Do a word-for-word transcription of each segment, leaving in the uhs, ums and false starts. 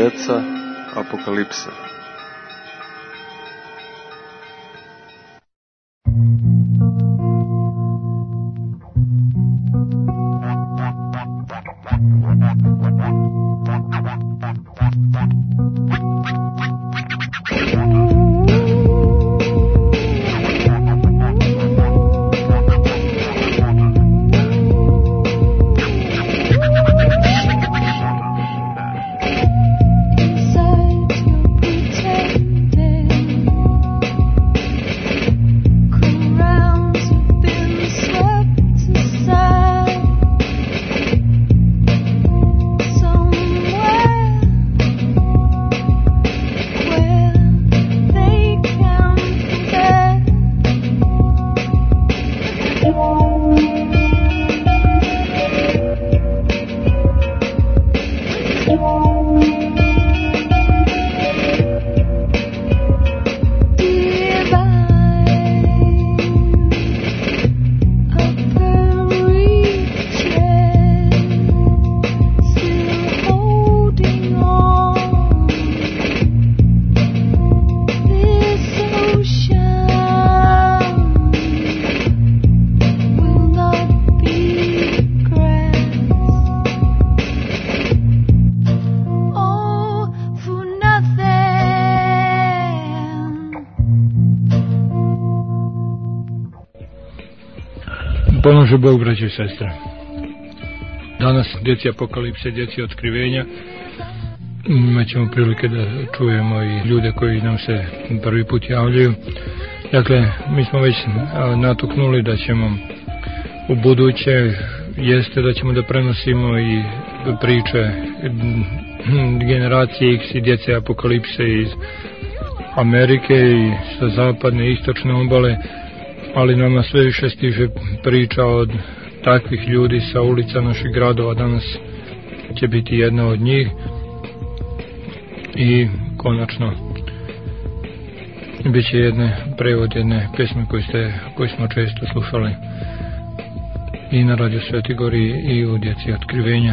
Djeca apokalipse. Pomože Bog, braće i sestre. Danas, djeci apokalipse, djeci otkrivenja, imat ćemo prilike da čujemo i ljude koji nam se prvi put javljaju. Dakle, mi smo već natuknuli da ćemo u buduće, jeste da ćemo da prenosimo i priče generacije X i djece apokalipse iz Amerike i sa zapadne i istočne obale, ali nama sve više stiže priča od takvih ljudi sa ulica naših gradova. Danas će biti jedna od njih i konačno bit će jedne prevod jedne pesme koju, ste, koju smo često slušali i na Radio Sveti Gori i u Djeci otkrivenja.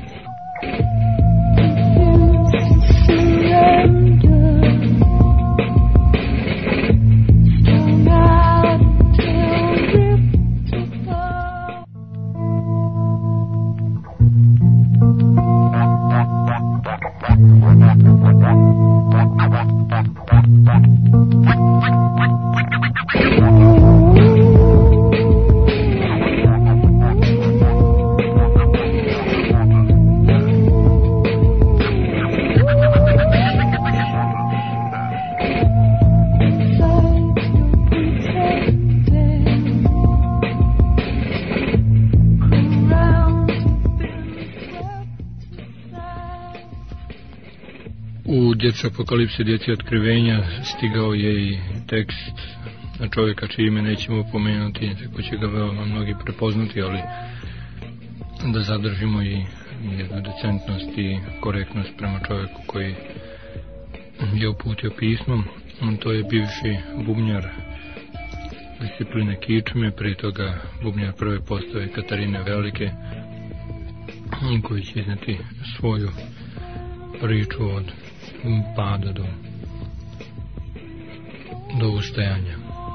Djeci apokalipse, djeci otkrivenja stigao je i tekst na čovjeka čije ime nećemo pomenuti, tako će ga veoma mnogi prepoznati, ali da zadržimo i jednu decentnost i korektnost prema čovjeku koji je uputio pismom. To je bivši bubnjar discipline kičme, prije toga bubnjar prve postave Katarine Velike, koji će izneti svoju priču od pada do, do ustajanja.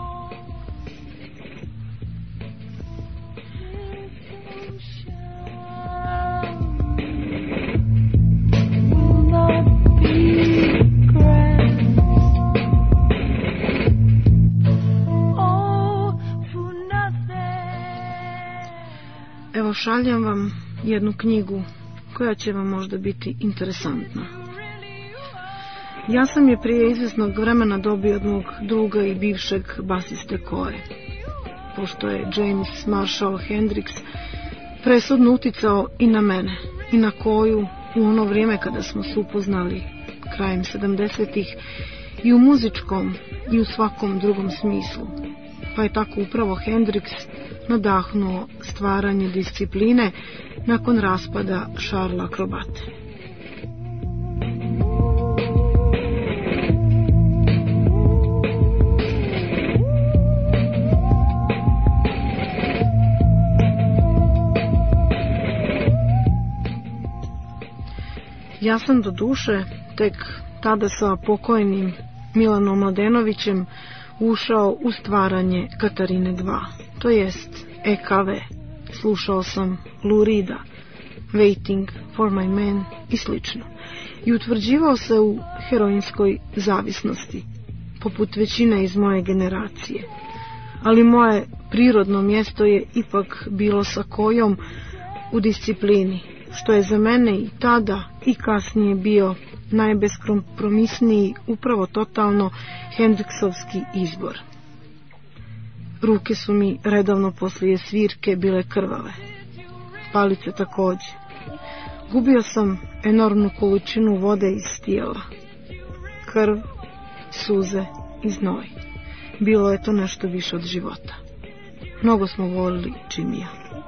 Evo, šaljem vam jednu knjigu koja će vam možda biti interesantna. Ja sam je prije izvjesnog vremena dobio od mog druga i bivšeg basiste Koje, pošto je James Marshall Hendrix presudno uticao i na mene i na Koju u ono vrijeme kada smo se upoznali krajem sedamdesetih i u muzičkom i u svakom drugom smislu. Pa je tako upravo Hendrix nadahnuo stvaranje discipline nakon raspada Šarla Akrobate. Ja sam do duše tek tada sa pokojnim Milanom Mladenovićem ušao u stvaranje Katarine dva, to jest E K V. Slušao sam Lou Reeda, Waiting for my man i slično. I utvrđivao se u heroinskoj zavisnosti, poput većine iz moje generacije. Ali moje prirodno mjesto je ipak bilo sa kojom u disciplini, što je za mene i tada i kasnije bio najbeskompromisniji, upravo totalno Hendriksovski izbor. Ruke su mi redovno poslije svirke bile krvave, palice također. Gubio sam enormnu količinu vode iz tijela, krv, suze i znoj. Bilo je to nešto više od života. Mnogo smo volili Jimmya.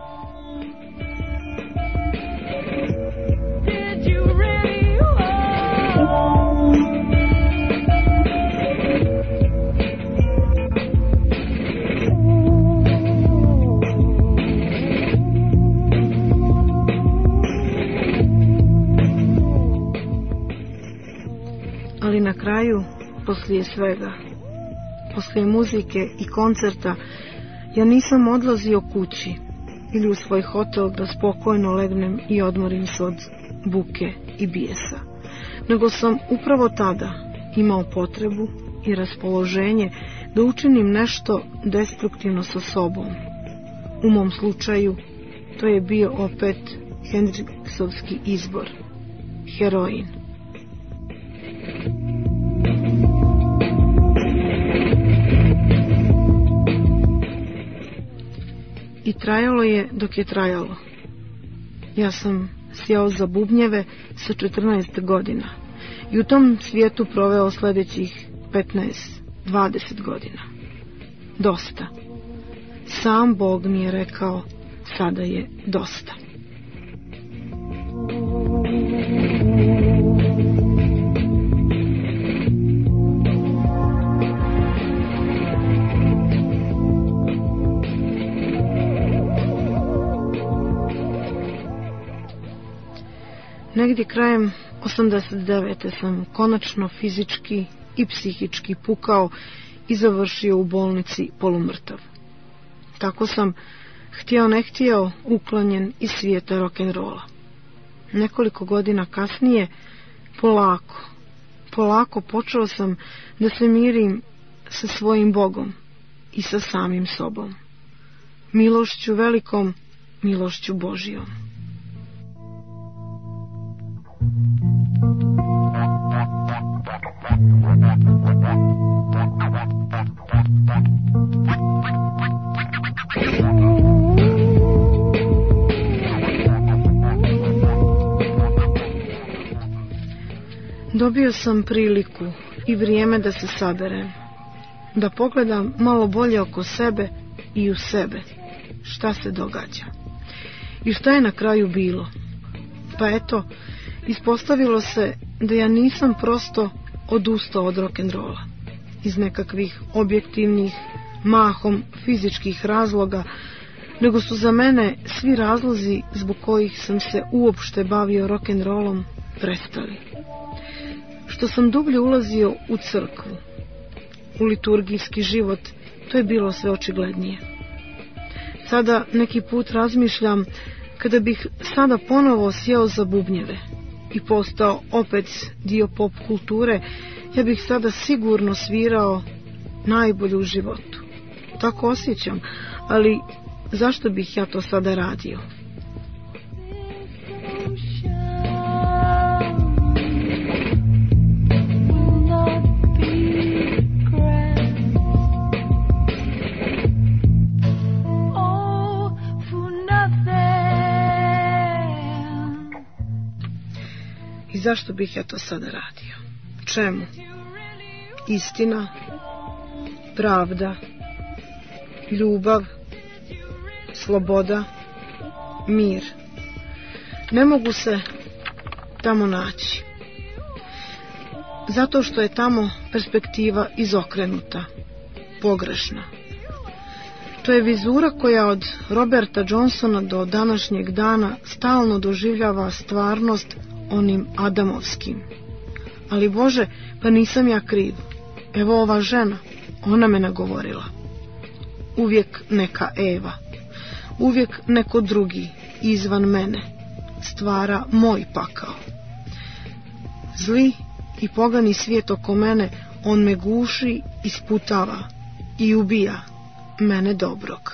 Ali na kraju, poslije svega, poslije muzike i koncerta, ja nisam odlazio kući ili u svoj hotel da spokojno legnem i odmorim se od buke i bijesa, nego sam upravo tada imao potrebu i raspoloženje da učinim nešto destruktivno sa sobom. U mom slučaju to je bio opet Hendriksovski izbor, heroin. I trajalo je dok je trajalo. Ja sam sjeo za bubnjeve sa četrnaest godina i u tom svijetu proveo sljedećih petnaest dvadeset godina. Dosta. Sam Bog mi je rekao, sada je dosta. Negdje krajem osamdeset devete sam konačno fizički i psihički pukao i završio u bolnici polumrtav. Tako sam, htio ne htio, uklonjen iz svijeta rock'n'rolla. Nekoliko godina kasnije, polako, polako počeo sam da se mirim sa svojim Bogom i sa samim sobom. Milošću velikom, milošću Božijom. Dobio sam priliku i vrijeme da se saberem, da pogledam malo bolje oko sebe i u sebe, šta se događa. I šta je na kraju bilo? Pa eto, ispostavilo se da ja nisam prosto odustao od rock'n'rolla iz nekakvih objektivnih, mahom fizičkih razloga, nego su za mene svi razlozi zbog kojih sam se uopšte bavio rock'n'rollom prestali. Što sam dublje ulazio u crkvu, u liturgijski život, to je bilo sve očiglednije. Sada neki put razmišljam, kada bih sada ponovo sjeo za bubnjeve i postao opet dio pop kulture, ja bih sada sigurno svirao najbolje u životu. Tako osjećam, ali zašto bih ja to sada radio? I zašto bih ja to sada radio? Čemu? Istina, pravda, ljubav, sloboda, mir. Ne mogu se tamo naći. Zato što je tamo perspektiva izokrenuta, pogrešna. To je vizura koja od Roberta Johnsona do današnjeg dana stalno doživljava stvarnost onim adamovskim. Ali Bože, pa nisam ja kriv. Evo ova žena, ona me nagovorila. Uvijek neka Eva, uvijek neko drugi izvan mene stvara moj pakao. Zli i pogani svijet oko mene, on me guši, isputava i ubija mene dobrog.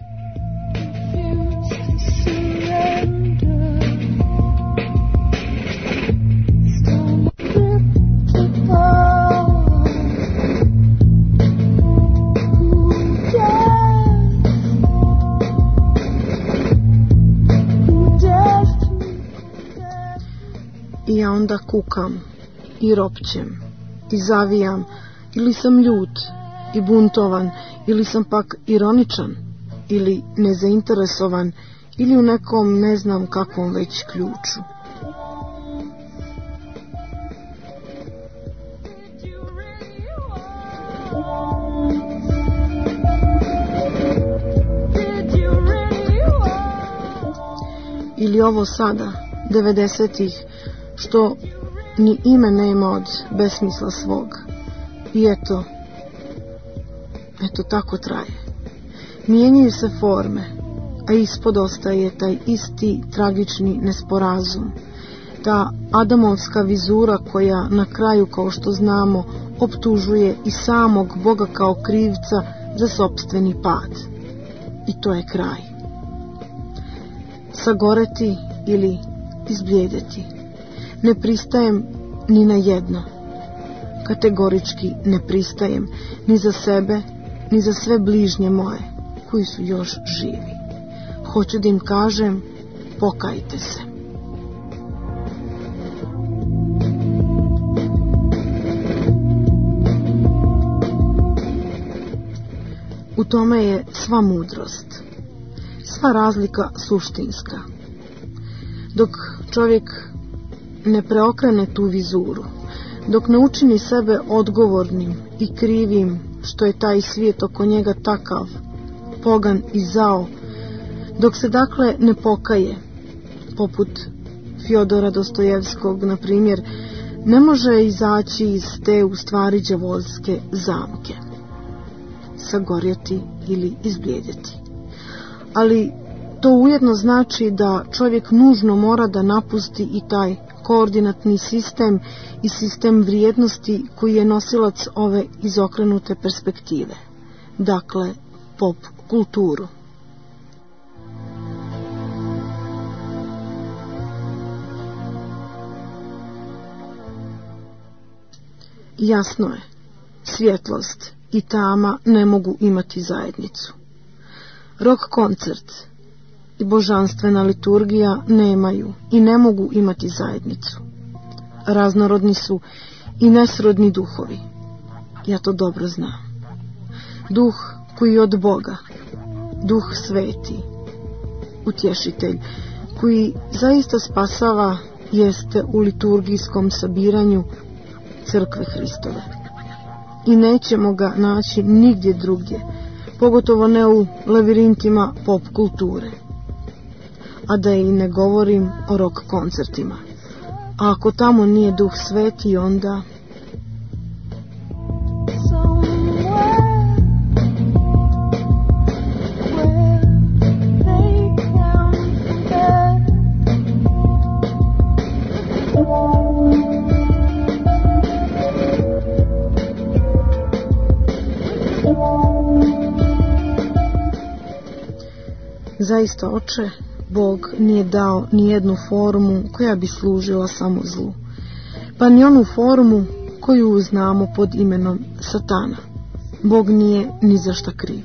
I ja onda kukam i ropćem i zavijam, ili sam ljut i buntovan, ili sam pak ironičan ili nezainteresovan, ili u nekom ne znam kakvom već ključu. Ili ovo sada, devedesetih, što ni ime nema od besmisla svog. I eto, eto tako traje. Mijenjaju se forme, a ispod ostaje taj isti tragični nesporazum. Ta adamovska vizura koja na kraju, kao što znamo, optužuje i samog Boga kao krivca za sopstveni pad. I to je kraj. Sagoreti ili izblijedeti. Ne pristajem ni na jedno. Kategorički ne pristajem ni za sebe, ni za sve bližnje moje koji su još živi. Hoću da im kažem, pokajte se. U tome je sva mudrost, sva razlika suštinska. Dok čovjek ne preokrene tu vizuru, dok ne učini sebe odgovornim i krivim što je taj svijet oko njega takav, pogan i zao, dok se dakle ne pokaje, poput Fjodora Dostojevskog, na primjer, ne može izaći iz te u stvari đavolske zamke. Sagorjeti ili izblijedeti. Ali to ujedno znači da čovjek nužno mora da napusti i taj koordinatni sistem i sistem vrijednosti koji je nosilac ove izokrenute perspektive. Dakle, pop kulturu. Jasno je, svjetlost i tama ne mogu imati zajednicu. Rock koncert i božanstvena liturgija nemaju i ne mogu imati zajednicu. Raznorodni su i nesrodni duhovi. Ja to dobro znam. Duh koji je od Boga, duh sveti, utješitelj, koji zaista spasava, jeste u liturgijskom sabiranju crkve Hristove. I nećemo ga naći nigdje drugdje, pogotovo ne u lavirintima pop kulture. A da i ne govorim o rock koncertima. A ako tamo nije duh sveti, onda... Zaista, oče, Bog nije dao ni jednu formu koja bi služila samo zlu, pa ni onu formu koju znamo pod imenom Satana. Bog nije ni za šta kriv.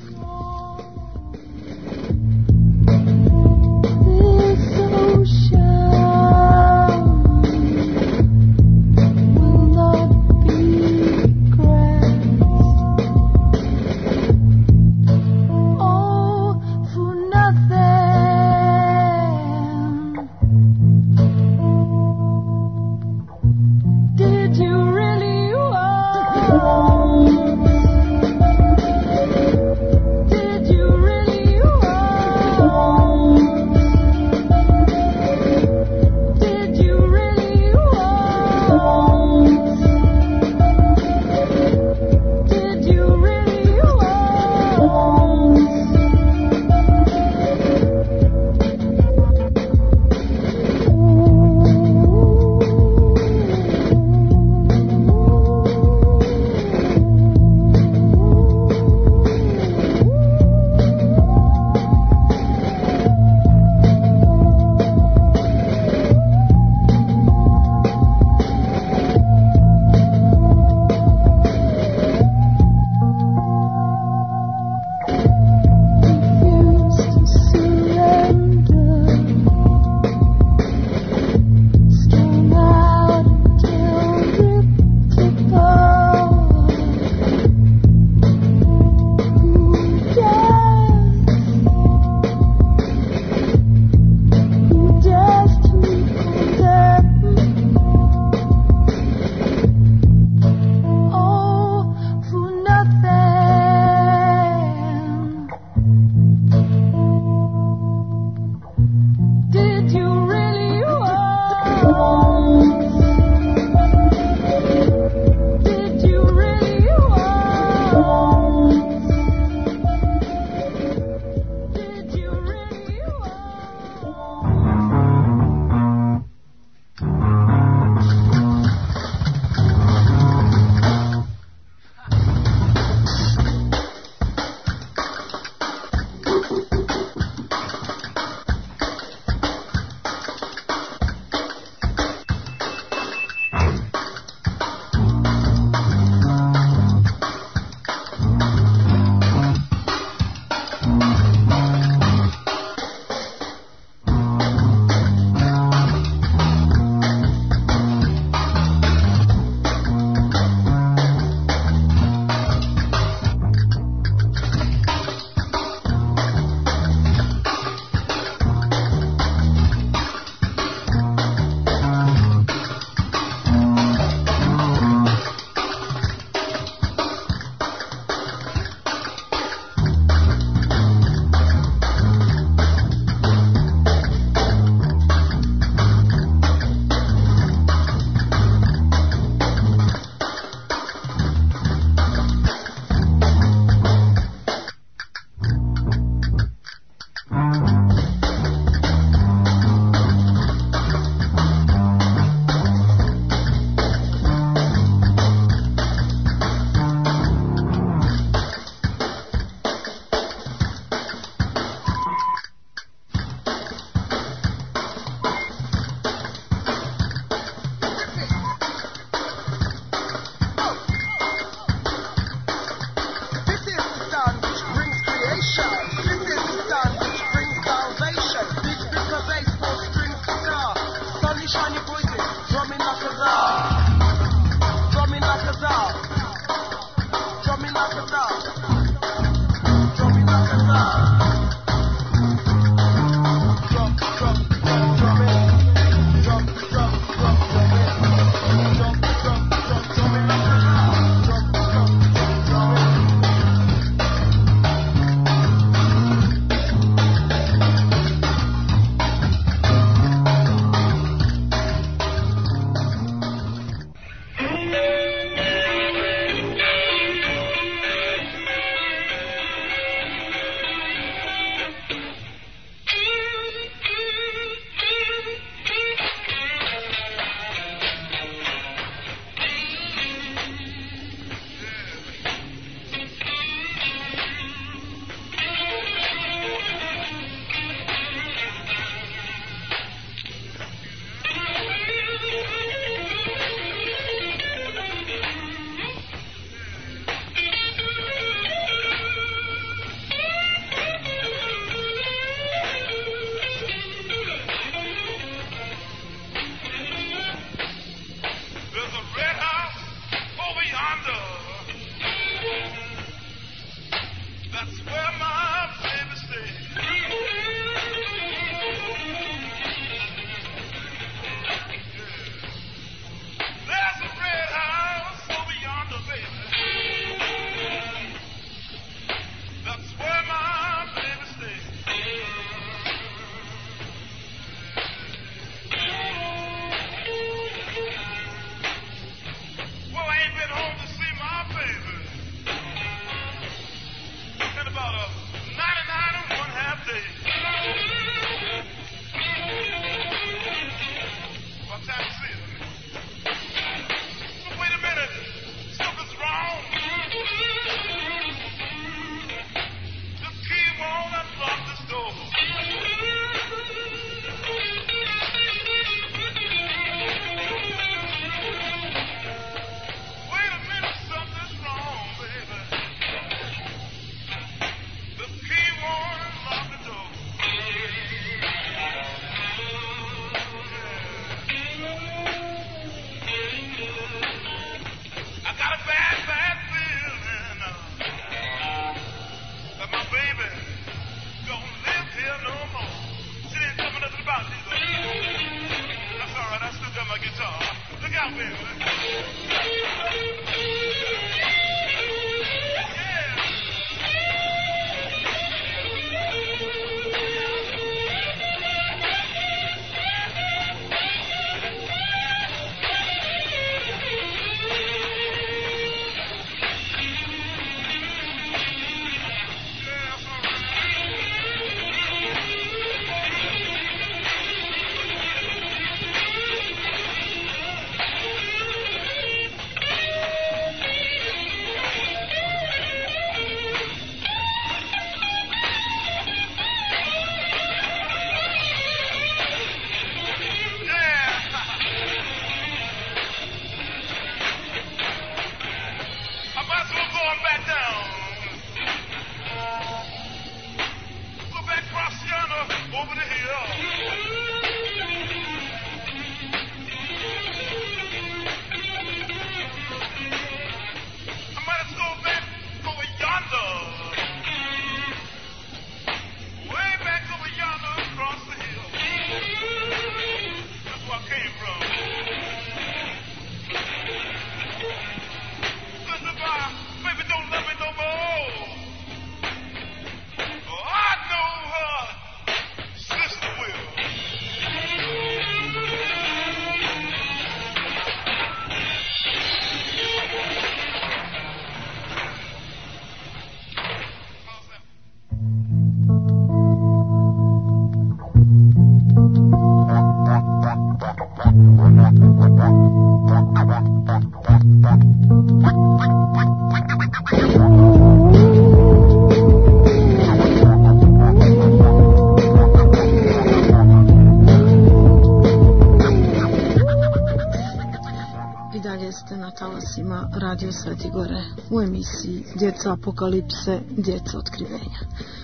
Radio Svetigore u emisiji Djeca apokalipse, djeca otkrivenja.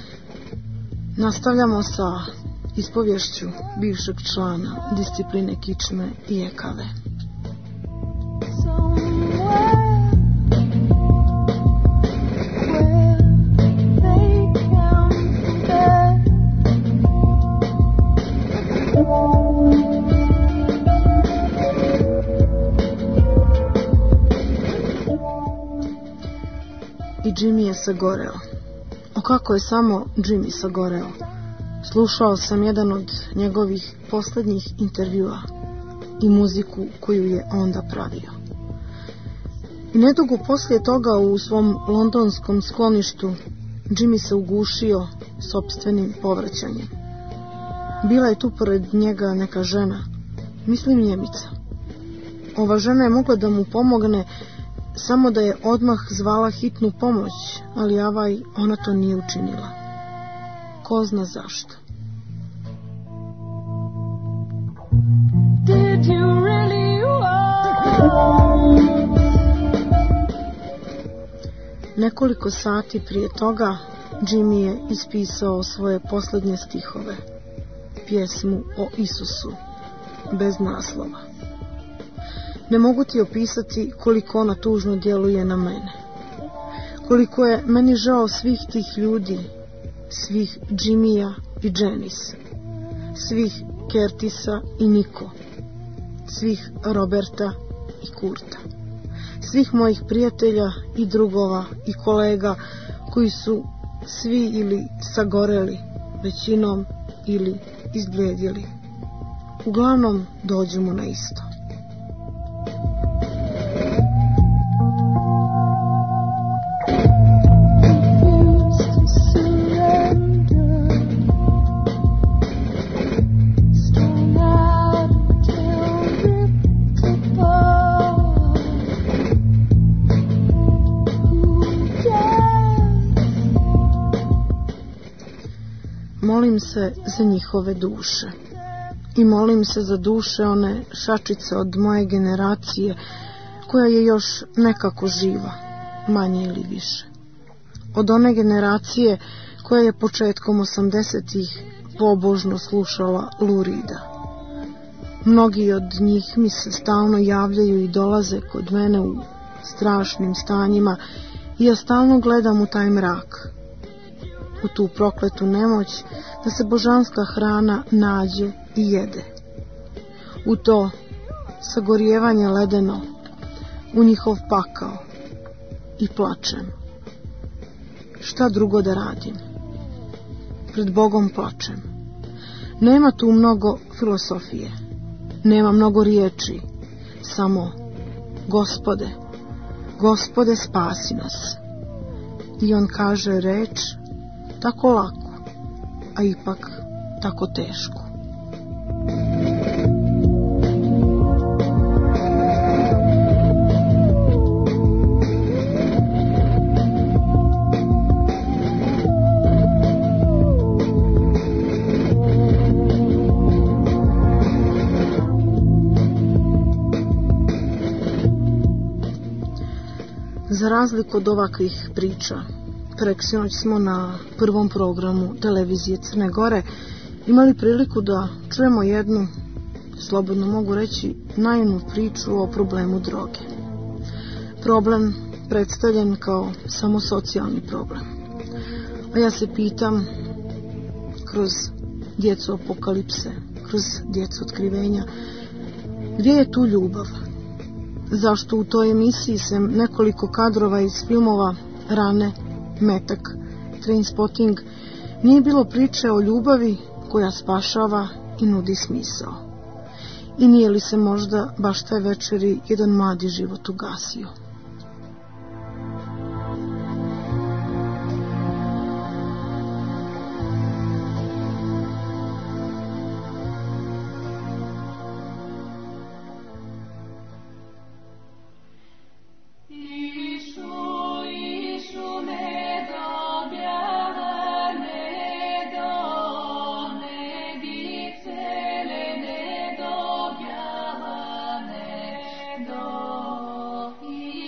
Nastavljamo sa ispovješću bivšeg člana discipline kičme i ekave. Somewhere where they count Jimmy je sagoreo. O kako je samo Jimmy sagoreo. Slušao sam jedan od njegovih posljednjih intervjua i muziku koju je onda pravio. I nedugo poslije toga u svom londonskom skloništu Jimmy se ugušio sopstvenim povraćanjem. Bila je tu pored njega neka žena, mislim Njemica. Ova žena je mogla da mu pomogne, samo da je odmah zvala hitnu pomoć, ali avaj, ona to nije učinila. Ko zna zašto. Did you really want? Nekoliko sati prije toga Jimmy je ispisao svoje posljednje stihove, pjesmu o Isusu, bez naslova. Ne mogu ti opisati koliko ona tužno djeluje na mene. Koliko je meni žao svih tih ljudi, svih Jimmya i Janice, svih Curtisa i Niko, svih Roberta i Kurta, svih mojih prijatelja i drugova i kolega koji su svi ili sagoreli, većinom ili izblijedili. Uglavnom dođemo na isto. Molim se za njihove duše i molim se za duše one šačice od moje generacije koja je još nekako živa, manje ili više. Od one generacije koja je početkom osamdesetih pobožno slušala Lou Reeda. Mnogi od njih mi se stalno javljaju i dolaze kod mene u strašnim stanjima i ja stalno gledam u taj mrak, u tu prokletu nemoć da se božanska hrana nađe i jede. U to sagorijevanje ledeno, u njihov pakao i plačem. Šta drugo da radim? Pred Bogom plačem. Nema tu mnogo filosofije, nema mnogo riječi, samo Gospode, Gospode spasi nas. I on kaže reč tako lako, a ipak tako teško. Za razliku od ovakvih priča, preksinoć smo na prvom programu televizije Crne Gore imali priliku da čujemo jednu, slobodno mogu reći, naivnu priču o problemu droge. Problem predstavljen kao samo socijalni problem. A ja se pitam, kroz djecu apokalipse, kroz djecu otkrivenja, gdje je tu ljubav? Zašto u toj emisiji sem nekoliko kadrova iz filmova Rane, Metak, Trainspotting, nije bilo priče o ljubavi koja spašava i nudi smisao? I nije li se možda baš te večeri jedan mladi život ugasio? Do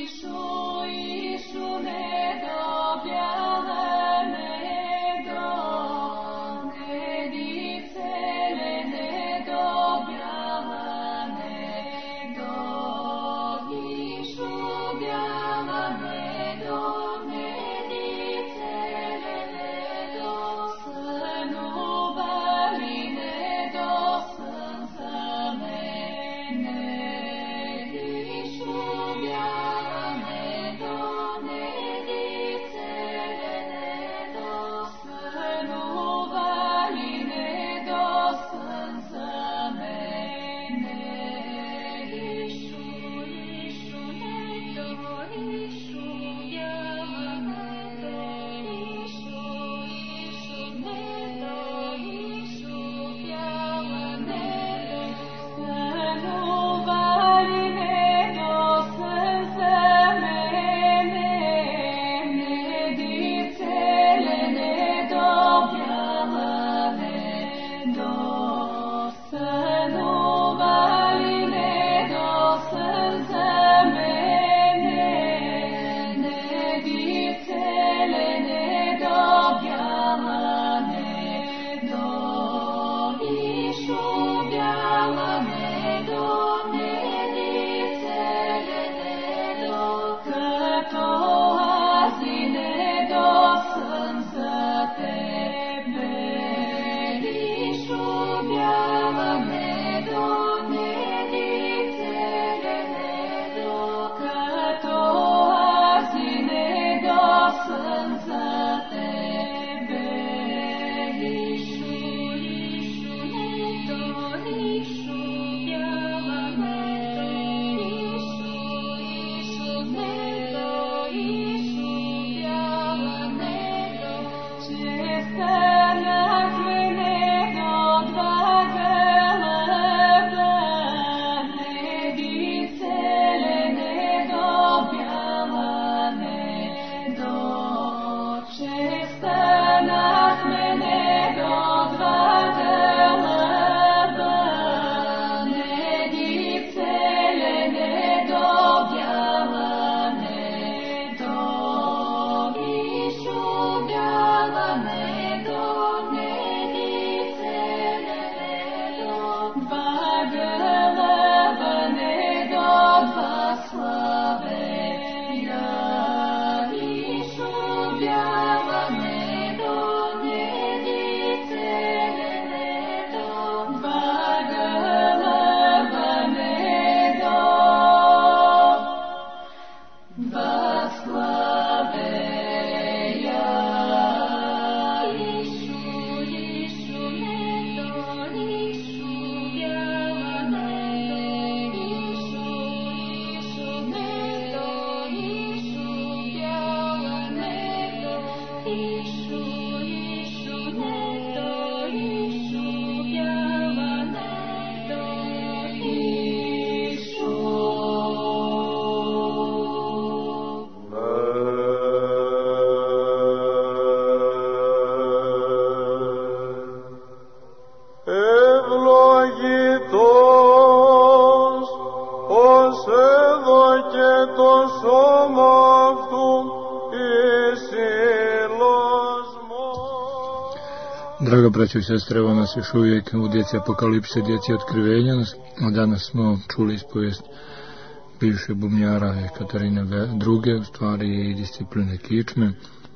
Draga braćo i sestre, evo nas još uvijek u Djeci apokalipse, Djeci otkrivenja. Danas smo čuli ispovijest bivše bubnjara Katarine druge, u stvari i discipline kičme.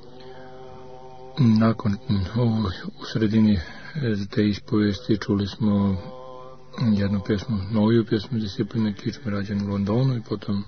Nakon, u sredini te ispovijesti čuli smo jednu pjesmu, noviju pjesmu discipline kičme rađenu u Londonu i potom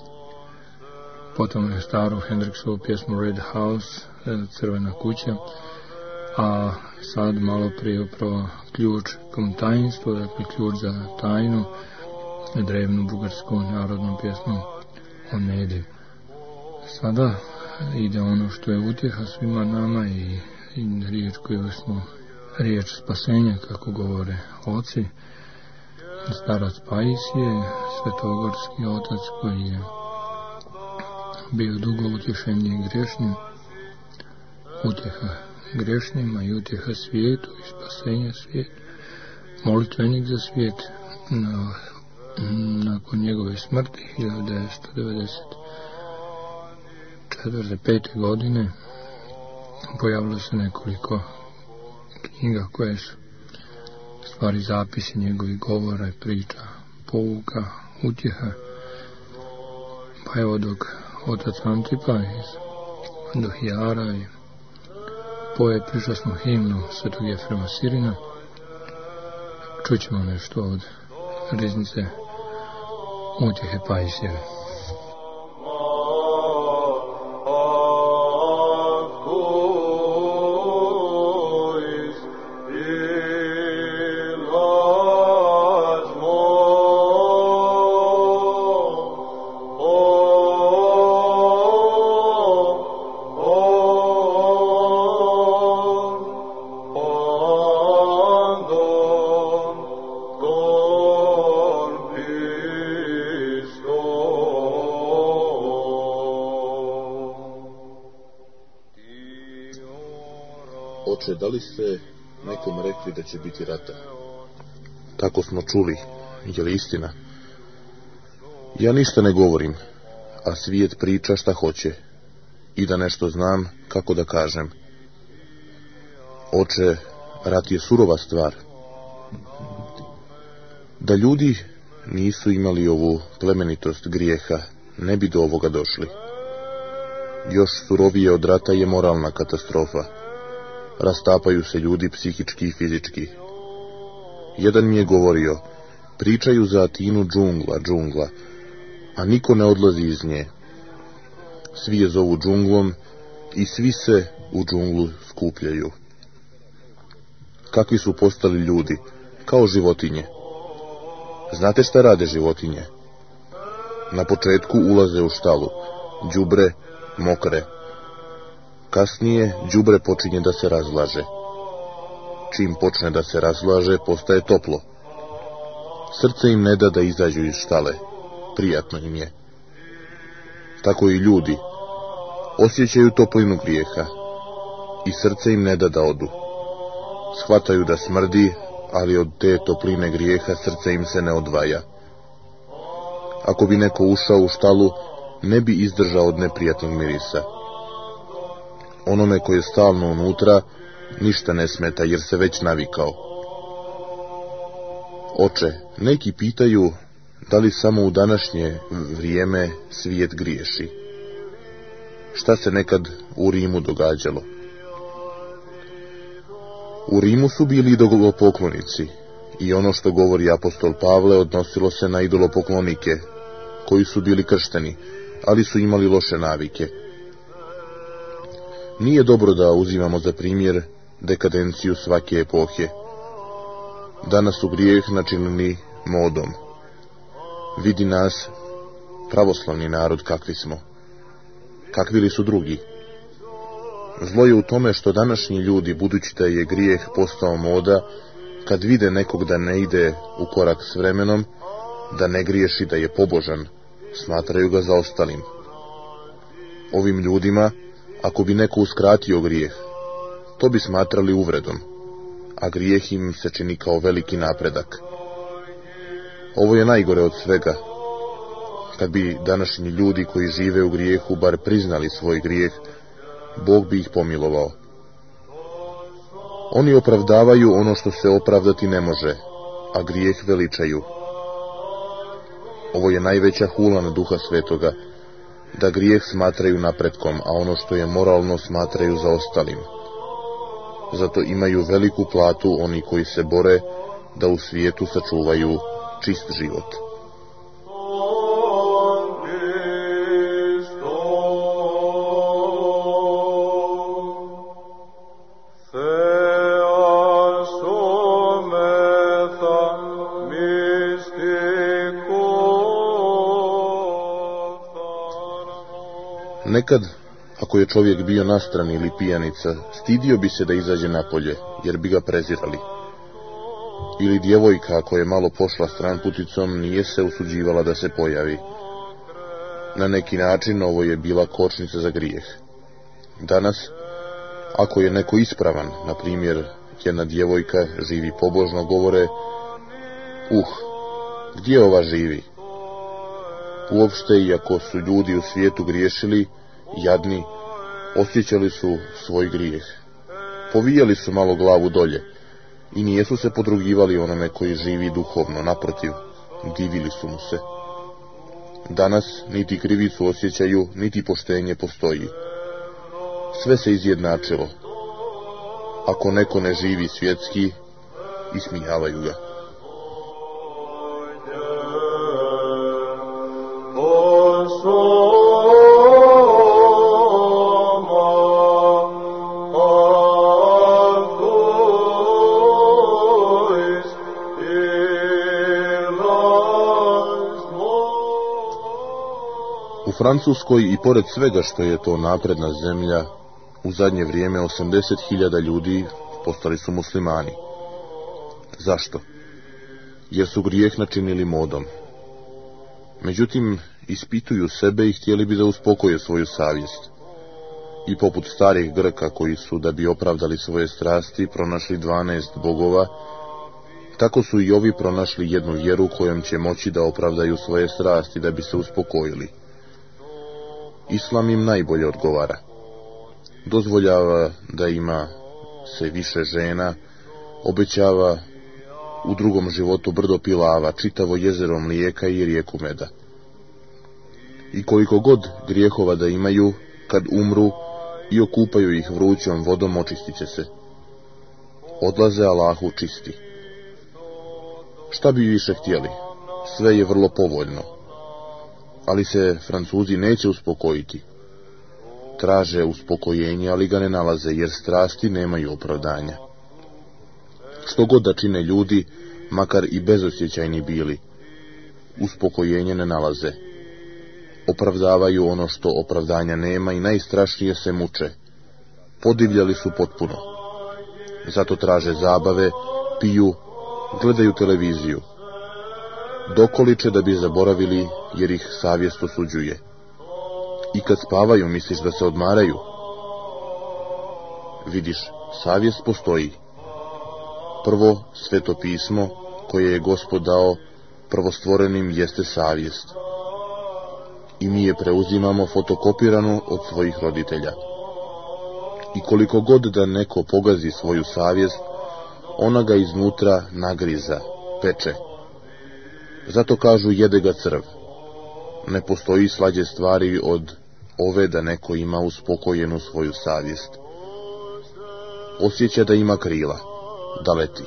potom je staru Hendriksovu pjesmu Red House, Crvena kuća, a sad malo prije upravo ključ kom tajnstvo, dakle ključ za tajnu, drevnu bugarsku narodnu pjesmu o Nedi. Sada ide ono što je utjeha svima nama i, i riječ koju smo, riječ spasenja, kako govore oci, starac Paisije, svetogorski otac koji je bio dugo utješen i grešnim, utjeha grešnjima i utjeha svijetu i spasenja svijetu, molitvenik za svijet. Na, nakon njegove smrti hiljadu devetsto devedeset četvrte. pete godine pojavilo se nekoliko knjiga koje su stvari zapisi njegovih govora i priča, pouka, utjeha. Pa evo dok otac Antipa iz Dohijara i poje pričasnu himnu Svetog Jefrema Sirina, čućemo nešto od riznice utjehe Paisijeve. Oče, da li ste nekom rekli da će biti rata? Tako smo čuli, je li istina? Ja ništa ne govorim, a svijet priča šta hoće, i da nešto znam, kako da kažem. Oče, rat je surova stvar. Da ljudi nisu imali ovu plemenitost grijeha, ne bi do ovoga došli. Još surovije od rata je moralna katastrofa. Rastapaju se ljudi psihički i fizički. Jedan mi je govorio, pričaju za Atinu džungla, džungla, a niko ne odlazi iz nje. Svi je zovu džunglom i svi se u džunglu skupljaju. Kakvi su postali ljudi, kao životinje. Znate šta rade životinje? Na početku ulaze u štalu, đubre, mokre. Kasnije đubre počinje da se razlaže. Čim počne da se razlaže, postaje toplo. Srce im ne da da izađu iz štale. Prijatno im je. Tako i ljudi. Osjećaju toplinu grijeha. I srce im ne da da odu. Shvataju da smrdi, ali od te topline grijeha srce im se ne odvaja. Ako bi neko ušao u štalu, ne bi izdržao od neprijatnog mirisa. Onome koji je stalno unutra, ništa ne smeta jer se već navikao. Oče, neki pitaju da li samo u današnje vrijeme svijet griješi. Šta se nekad u Rimu događalo? U Rimu su bili idolopoklonici i ono što govori apostol Pavle odnosilo se na idolopoklonike, koji su bili kršteni, ali su imali loše navike. Nije dobro da uzimamo za primjer dekadenciju svake epohe. Danas su grijeh načinili modom. Vidi nas, pravoslavni narod, kakvi smo. Kakvi li su drugi? Zlo je u tome što današnji ljudi, budući da je grijeh postao moda, kad vide nekog da ne ide u korak s vremenom, da ne griješi, da je pobožan, smatraju ga zaostalim. Ovim ljudima, ako bi neko uskratio grijeh, to bi smatrali uvredom, a grijeh im se čini kao veliki napredak. Ovo je najgore od svega. Kad bi današnji ljudi koji žive u grijehu bar priznali svoj grijeh, Bog bi ih pomilovao. Oni opravdavaju ono što se opravdati ne može, a grijeh veličaju. Ovo je najveća hula na Duha Svetoga, da grijeh smatraju napretkom, a ono što je moralno smatraju zaostalim. Zato imaju veliku platu oni koji se bore da u svijetu sačuvaju čist život. Nekad, ako je čovjek bio nastran ili pijanica, stidio bi se da izađe napolje, jer bi ga prezirali. Ili djevojka, ako je malo pošla stranputicom, nije se usuđivala da se pojavi. Na neki način ovo je bila kočnica za grijeh. Danas, ako je neko ispravan, na primjer, jedna djevojka živi pobožno, govore: uh, gdje ova živi? Uopšte, iako su ljudi u svijetu griješili, jadni, osjećali su svoj grijeh. Povijali su malo glavu dolje i nijesu se podrugivali onome koji živi duhovno, naprotiv, divili su mu se. Danas niti krivicu osjećaju, niti poštenje postoji. Sve se izjednačilo. Ako neko ne živi svjetski, ismijavaju ga. U Francuskoj, i pored svega što je to napredna zemlja, u zadnje vrijeme osamdeset hiljada ljudi postali su muslimani. Zašto? Jer su grijeh načinili modom. Međutim, ispituju sebe i htjeli bi da uspokoje svoju savjest. I poput starih Grka koji su, da bi opravdali svoje strasti, pronašli dvanaest bogova, tako su i ovi pronašli jednu vjeru kojom će moći da opravdaju svoje strasti da bi se uspokojili. Islam im najbolje odgovara. Dozvoljava da ima se više žena, obećava u drugom životu brdo pilava, čitavo jezero mlijeka i rijeku meda. I koliko god grijehova da imaju, kad umru i okupaju ih vrućom vodom, očistit će se. Odlaze Allahu čisti. Šta bi više htjeli? Sve je vrlo povoljno. Ali se Francuzi neće uspokojiti. Traže uspokojenje, ali ga ne nalaze, jer strasti nemaju opravdanja. Što god da čine ljudi, makar i bezosjećajni bili, uspokojenje ne nalaze. Opravdavaju ono što opravdanja nema i najstrašnije se muče. Podivljali su potpuno. Zato traže zabave, piju, gledaju televiziju. Dokoliče da bi zaboravili, jer ih savjest osuđuje. I kad spavaju, misliš da se odmaraju? Vidiš, savjest postoji. Prvo, Sveto pismo, koje je Gospod dao prvostvorenim, jeste savjest. I mi je preuzimamo fotokopiranu od svojih roditelja. I koliko god da neko pogazi svoju savjest, ona ga iznutra nagriza, peče. Zato kažu, jede ga crv. Ne postoji slađe stvari od ove da neko ima uspokojenu svoju savjest. Osjeća da ima krila, da leti.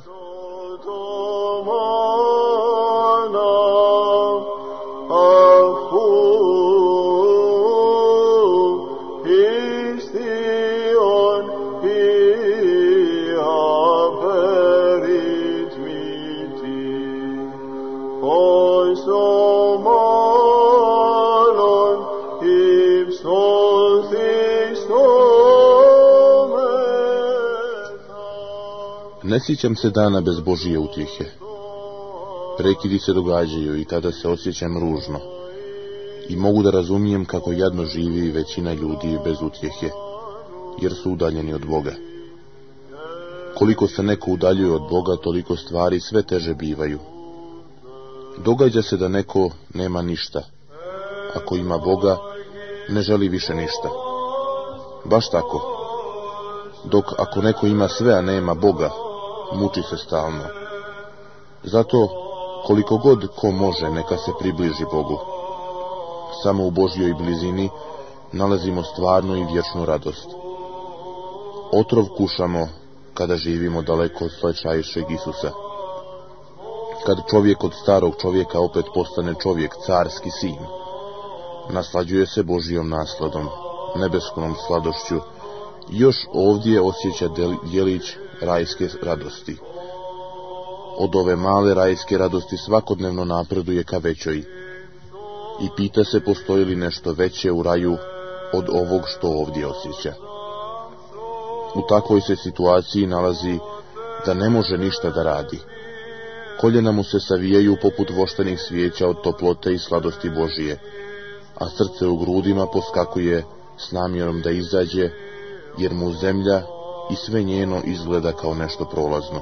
Ne sjećam se dana bez Božije utjehe. Prekidi se događaju i tada se osjećam ružno. I mogu da razumijem kako jadno živi većina ljudi bez utjehe, jer su udaljeni od Boga. Koliko se neko udaljuje od Boga, toliko stvari sve teže bivaju. Događa se da neko nema ništa. Ako ima Boga, ne želi više ništa. Baš tako. dok ako neko ima sve, a nema Boga, muči se stalno. Zato, koliko god ko može, neka se približi Bogu. Samo u Božjoj blizini nalazimo stvarnu i vječnu radost. Otrov kušamo kada živimo daleko od slatčajšeg Isusa. Kad čovjek od starog čovjeka opet postane čovjek, carski sin, naslađuje se Božjom nasladom, nebeskom sladošću, još ovdje osjeća djelić rajske radosti. Od ove male rajske radosti svakodnevno napreduje ka većoj i pita se postoji li nešto veće u raju od ovog što ovdje osjeća. U takvoj se situaciji nalazi da ne može ništa da radi. Koljena mu se savijaju poput voštenih svijeća od toplote i sladosti Božije, a srce u grudima poskakuje s namjerom da izađe, jer mu zemlja i sve njeno izgleda kao nešto prolazno.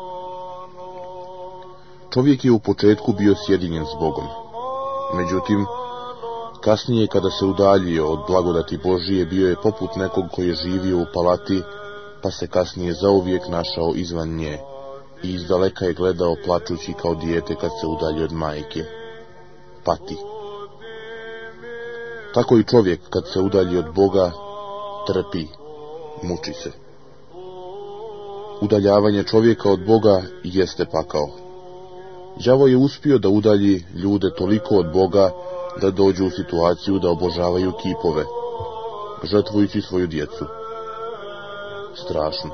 Čovjek je u početku bio sjedinjen s Bogom. Međutim, kasnije kada se udaljio od blagodati Božije, bio je poput nekog koji je živio u palati, pa se kasnije zauvijek našao izvan nje i izdaleka je gledao plačući kao dijete kad se udalji od majke. Pati. Tako i čovjek kad se udalji od Boga trpi, muči se. Udaljavanje čovjeka od Boga jeste pakao. Đavo je uspio da udalji ljude toliko od Boga da dođu u situaciju da obožavaju kipove, žrtvujući svoju djecu. Strašno.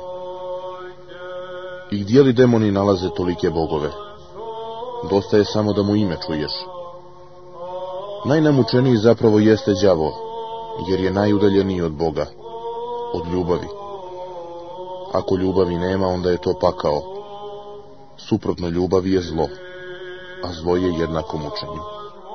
I gdje li demoni nalaze tolike bogove? Dosta je samo da mu ime čuješ. Najnamučeniji zapravo jeste đavo, jer je najudaljeniji od Boga, od ljubavi. Ako ljubavi nema, onda je to pakao. Suprotno ljubavi je zlo, a zlo je jednako mučenju.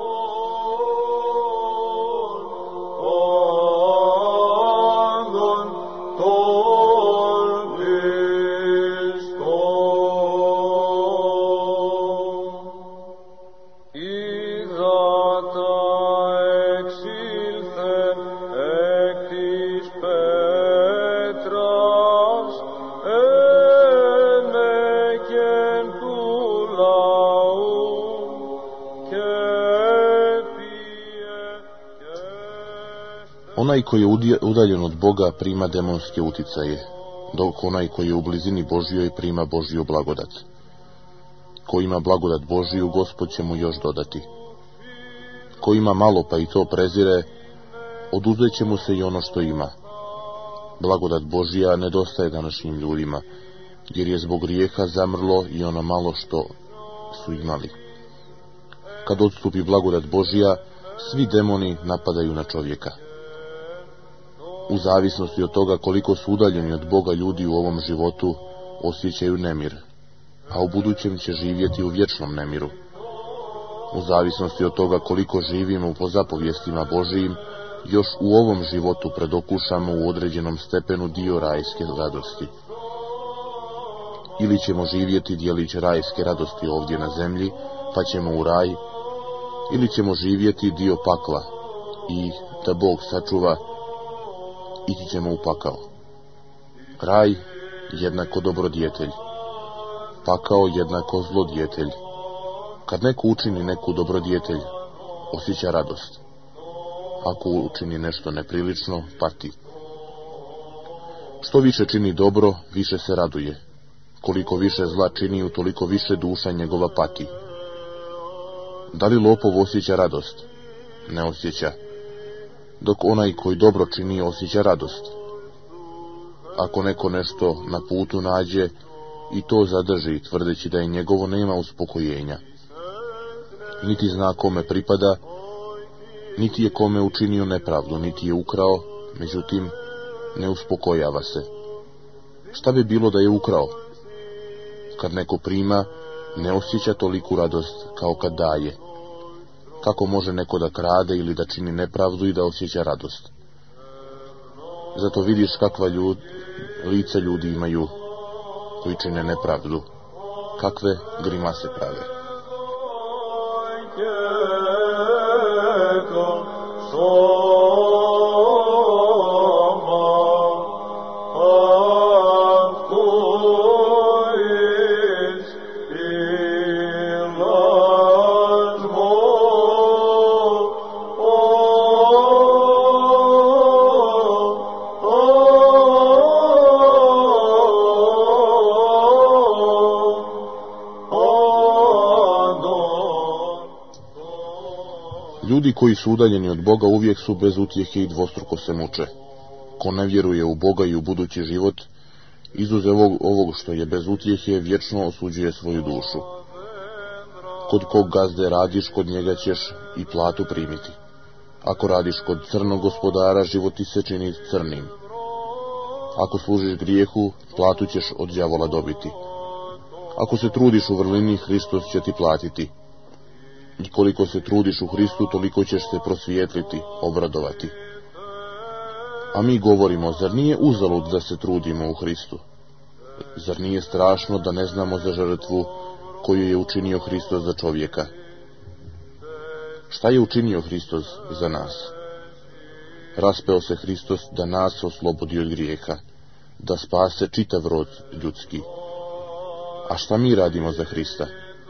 Onaj koji je udaljen od Boga prima demonske uticaje, dok onaj koji je u blizini Božjoj prima Božju blagodat. Ko ima blagodat Božju, Gospod će mu još dodati. Ko ima malo pa i to prezire, oduzet će mu se i ono što ima. Blagodat Božja nedostaje današnjim ljudima, jer je zbog grijeha zamrlo i ono malo što su imali. Kad odstupi blagodat Božja, svi demoni napadaju na čovjeka. U zavisnosti od toga koliko su udaljeni od Boga ljudi u ovom životu, osjećaju nemir, a u budućem će živjeti u vječnom nemiru. U zavisnosti od toga koliko živimo po zapovjestima Božijim, još u ovom životu predokušamo u određenom stepenu dio rajske radosti. Ili ćemo živjeti djelić rajske radosti ovdje na zemlji, pa ćemo u raj, ili ćemo živjeti dio pakla i, da Bog sačuva, ići ćemo u pakao. Raj jednako dobrodjetelj, pakao jednako zlodjetelj. Kad neko učini neku dobrodjetelj, osjeća radost. Ako učini nešto neprilično, pati. Što više čini dobro, više se raduje. Koliko više zla čini, utoliko više duša njegova pati. Da li lopov osjeća radost? Ne osjeća. Dok onaj koji dobro čini osjeća radost. Ako neko nešto na putu nađe i to zadrži, tvrdeći da je njegovo, nema uspokojenja. Niti zna kome pripada, niti je kome učinio nepravdu, niti je ukrao, međutim ne uspokojava se. Šta bi bilo da je ukrao? Kad neko prima, ne osjeća toliku radost kao kad daje. Kako može neko da krade ili da čini nepravdu i da osjeća radost? Zato vidiš kakva ljud, lica ljudi imaju koji čine nepravdu, kakve grimase prave. Oh Ljudi koji su udaljeni od Boga uvijek su bez utjehe i dvostruko se muče. Ko ne vjeruje u Boga i u budući život, izuzev ovog, ovog što je bez utjehe, vječno osuđuje svoju dušu. Kod kog gazde radiš, kod njega ćeš i platu primiti. Ako radiš kod crnog gospodara, život ti se čini crnim. Ako služiš grijehu, platu ćeš od đavola dobiti. Ako se trudiš u vrlini, Hristos će ti platiti. I koliko se trudiš u Hristu, toliko ćeš se prosvijetliti, obradovati. A mi govorimo, zar nije uzalud da se trudimo u Hristu? Zar nije strašno da ne znamo za žrtvu koju je učinio Hristos za čovjeka? Šta je učinio Hristos za nas? Raspeo se Hristos da nas oslobodi od grijeha, da spase čitav rod ljudski. A šta mi radimo za Hrista?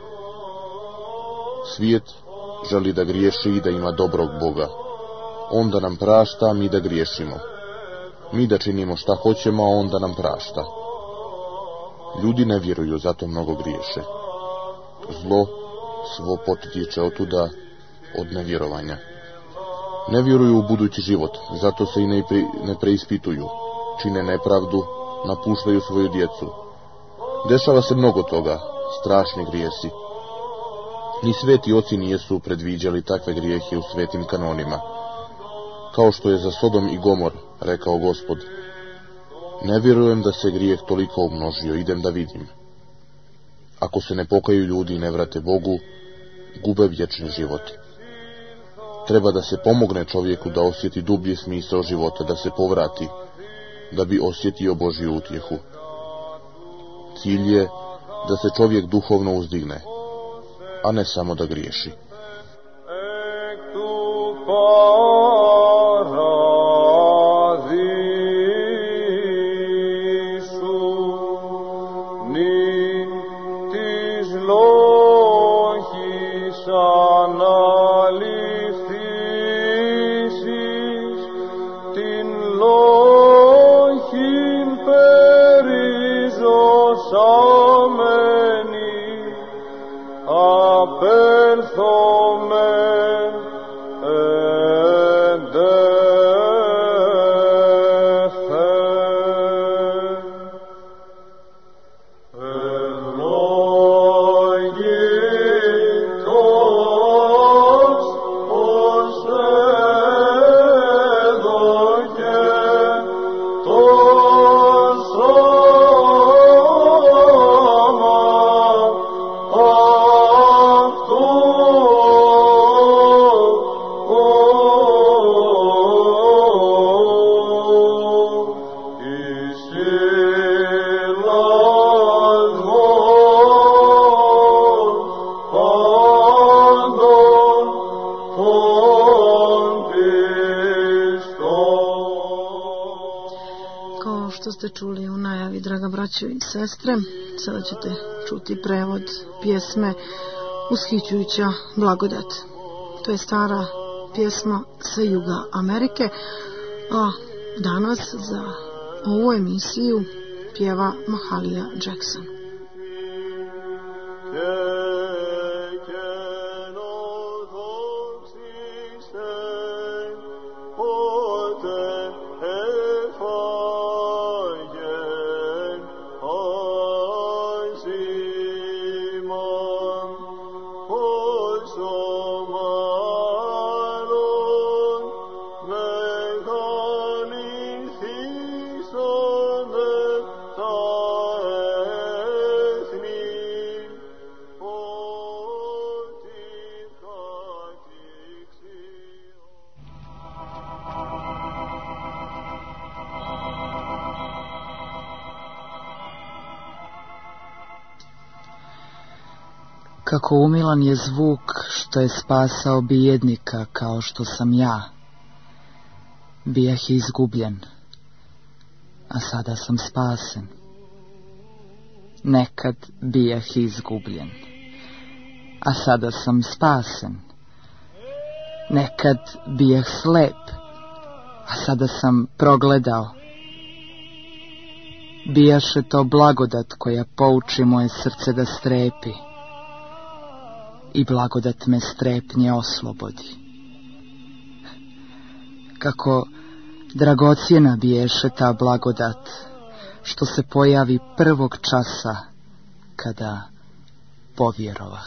Svijet želi da griješi i da ima dobrog Boga. On da nam prašta, mi da griješimo. Mi da činimo šta hoćemo, a on da nam prašta. Ljudi ne vjeruju, zato mnogo griješe. Zlo svo potiče otuda od nevjerovanja. Ne vjeruju u budući život, zato se i ne, pri, ne preispituju. Čine nepravdu, napuštaju svoju djecu. Dešava se mnogo toga, strašni grijesi. Ni sveti oci nijesu predviđali takve grijehe u svetim kanonima. Kao što je za Sodom i Gomor rekao Gospod, ne vjerujem da se grijeh toliko umnožio, idem da vidim. Ako se ne pokaju ljudi i ne vrate Bogu, gube vječni život. Treba da se pomogne čovjeku da osjeti dublji smisao života, da se povrati, da bi osjetio Božju utjehu. Cilj je da se čovjek duhovno uzdigne, a ne samo da griješi. I sestre, sada ćete čuti prevod pjesme Ushićujuća blagodat. To je stara pjesma sa juga Amerike, a danas za ovu emisiju pjeva Mahalia Jackson. Kako umilan je zvuk što je spasao bijednika kao što sam ja. Bijah izgubljen, a sada sam spasen. Nekad bijah izgubljen, a sada sam spasen. Nekad bijah slep, a sada sam progledao. Bijaše to blagodat koja pouči moje srce da strepi. I blagodat me strepnje oslobodi. kako dragocjena biješe ta blagodat, što se pojavi prvog časa kada povjerovah.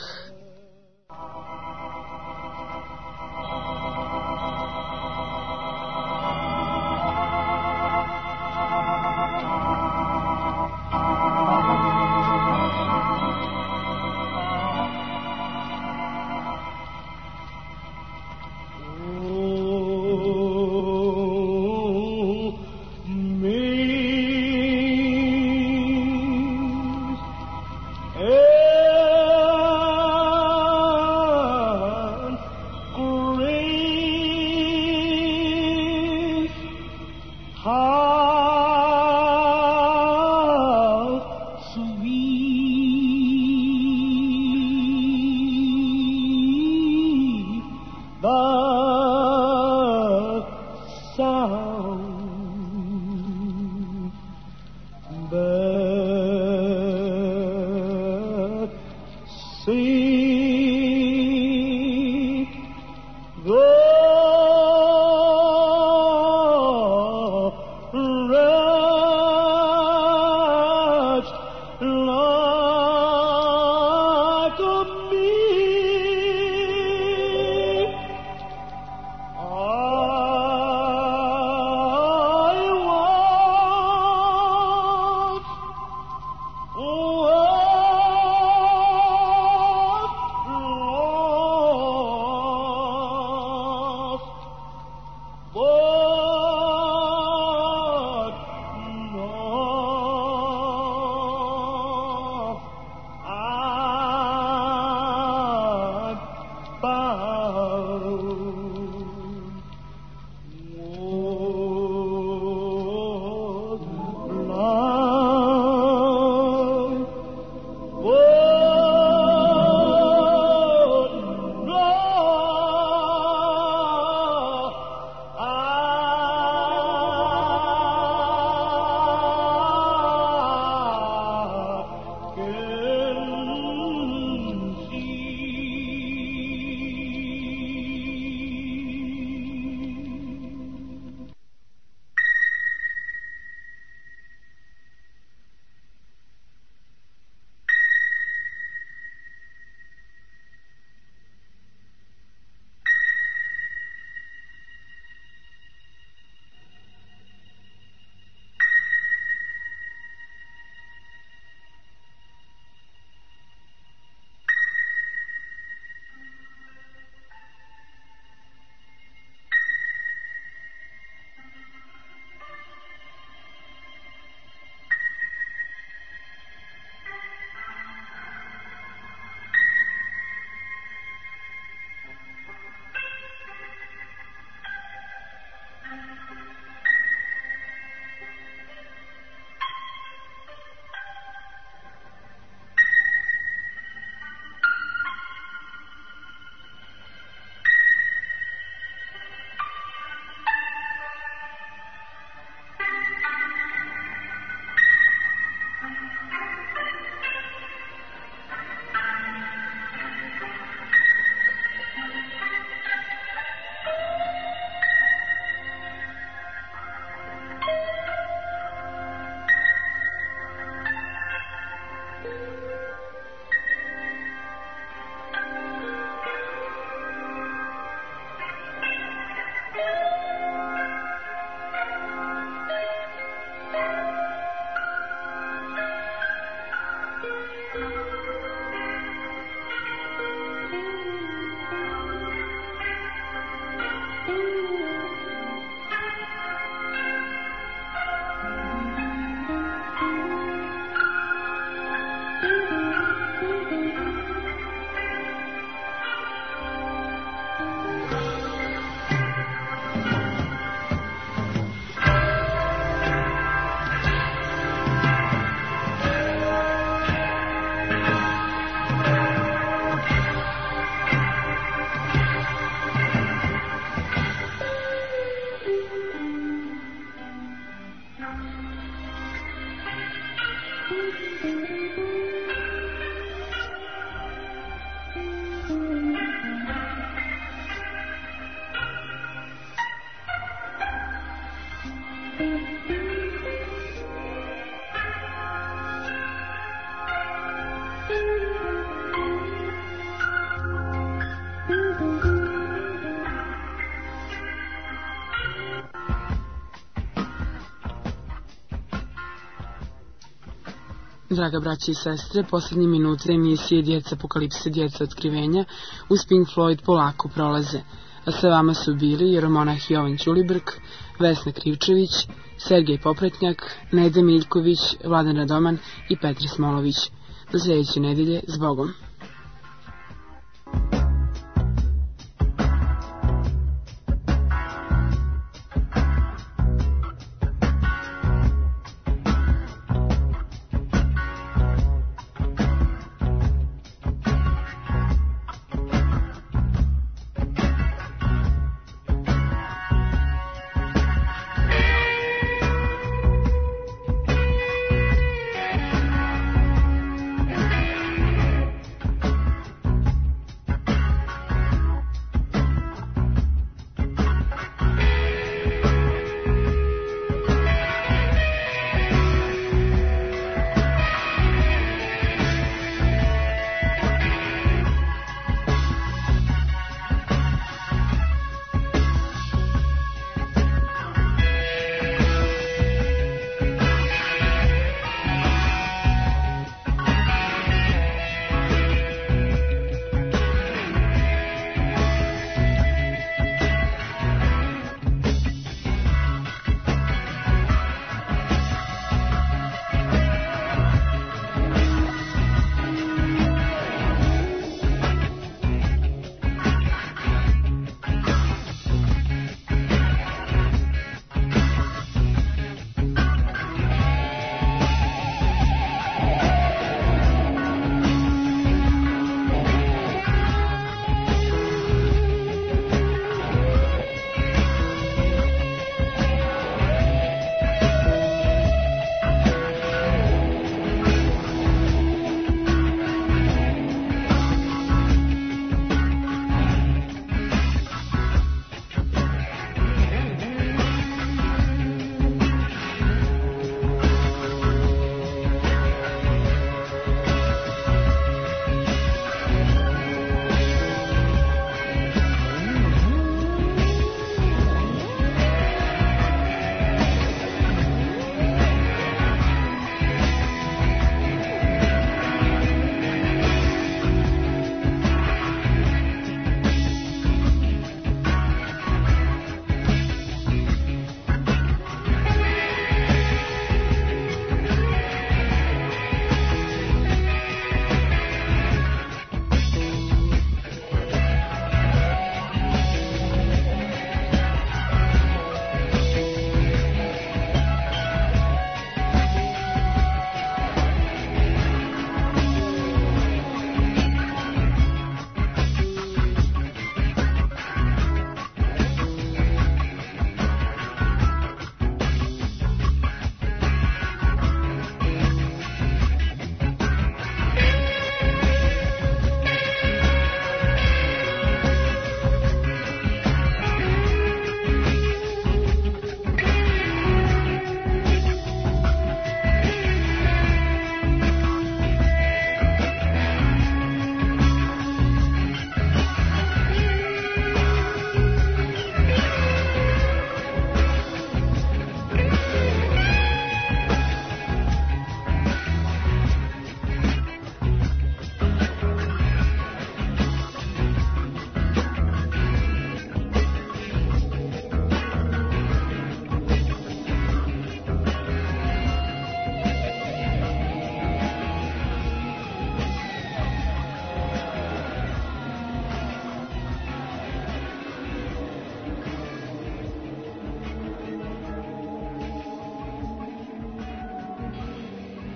Draga braće i sestre, posljednje minute emisije Djeca apokalipse, djeca otkrivenja uz Pink Floyd polako prolaze. A sa vama su bili jeromonah Jovan Ćulibrk, Vesna Krivčević, Sergej Popretnjak, Neda Miljković, Vladan Radoman i Petar Smolović. Do sljedeće nedelje, s Bogom.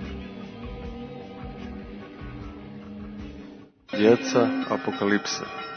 Djeca apokalipse.